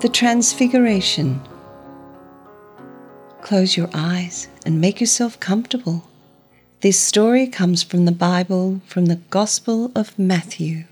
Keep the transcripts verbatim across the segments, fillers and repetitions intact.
The Transfiguration. Close your eyes and make yourself comfortable. This story comes from the Bible, from the Gospel of Matthew.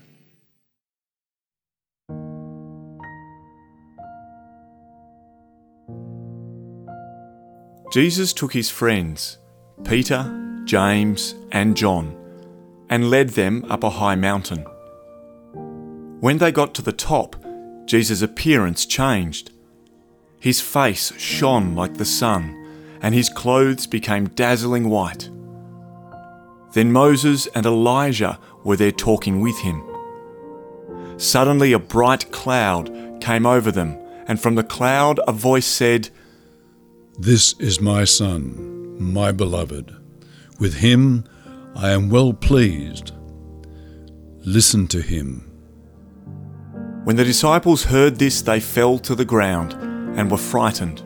Jesus took his friends, Peter, James, and John, and led them up a high mountain. When they got to the top, Jesus' appearance changed. His face shone like the sun, and his clothes became dazzling white. Then Moses and Elijah were there talking with him. Suddenly a bright cloud came over them, and from the cloud a voice said, "This is my Son, my beloved. With him I am well pleased. Listen to him." When the disciples heard this, they fell to the ground and were frightened.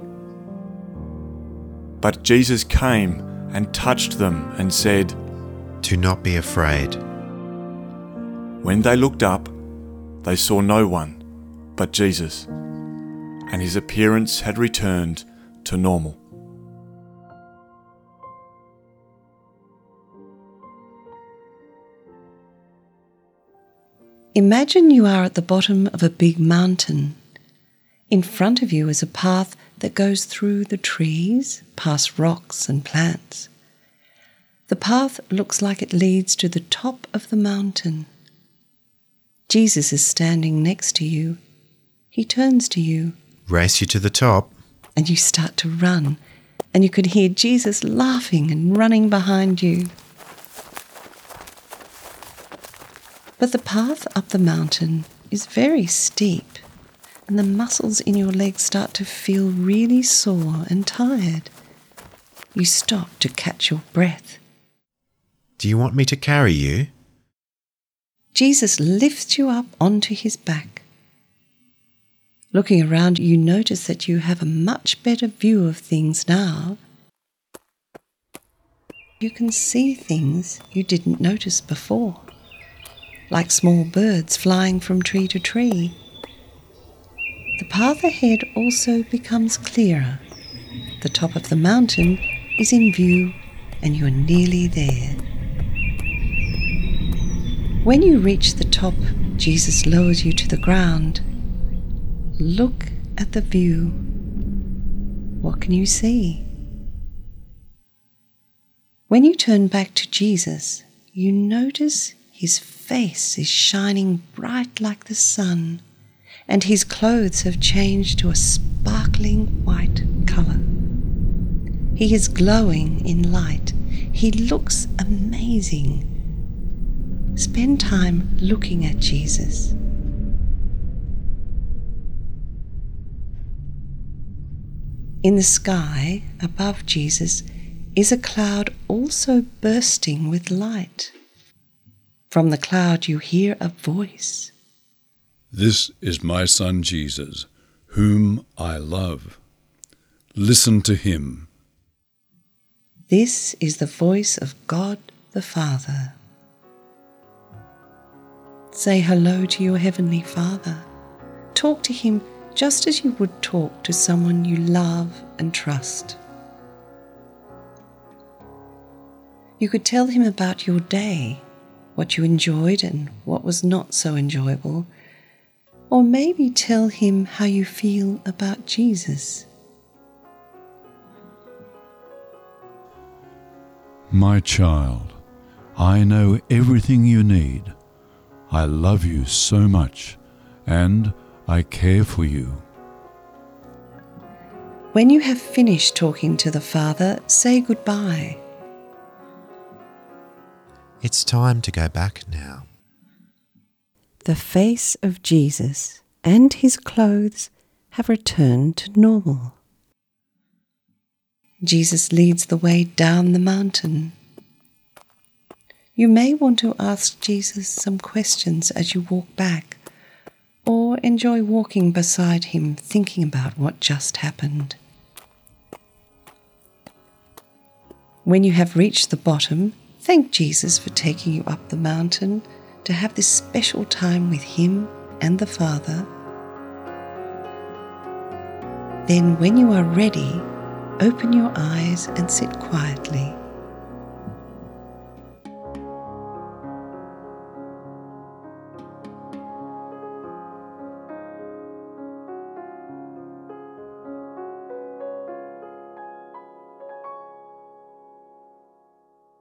But Jesus came and touched them and said, "Do not be afraid." When they looked up, they saw no one but Jesus, and his appearance had returned to normal. Imagine you are at the bottom of a big mountain. In front of you is a path that goes through the trees, past rocks and plants. The path looks like it leads to the top of the mountain. Jesus is standing next to you. He turns to you. Race you to the top. And you start to run, and you could hear Jesus laughing and running behind you. But the path up the mountain is very steep, and the muscles in your legs start to feel really sore and tired. You stop to catch your breath. Do you want me to carry you? Jesus lifts you up onto his back. Looking around, you notice that you have a much better view of things now. You can see things you didn't notice before, like small birds flying from tree to tree. The path ahead also becomes clearer. The top of the mountain is in view, and you are nearly there. When you reach the top, Jesus lowers you to the ground. Look at the view. What can you see? When you turn back to Jesus, you notice his face is shining bright like the sun, and his clothes have changed to a sparkling white colour. He is glowing in light. He looks amazing. Spend time looking at Jesus. In the sky above Jesus is a cloud also bursting with light. From the cloud you hear a voice. "This is my Son Jesus, whom I love. Listen to him." This is the voice of God the Father. Say hello to your Heavenly Father. Talk to him just as you would talk to someone you love and trust. You could tell him about your day, what you enjoyed and what was not so enjoyable, or maybe tell him how you feel about Jesus. My child, I know everything you need. I love you so much, and I care for you. When you have finished talking to the Father, say goodbye. It's time to go back now. The face of Jesus and his clothes have returned to normal. Jesus leads the way down the mountain. You may want to ask Jesus some questions as you walk back, or enjoy walking beside him thinking about what just happened. When you have reached the bottom, thank Jesus for taking you up the mountain to have this special time with him and the Father. Then when you are ready, open your eyes and sit quietly.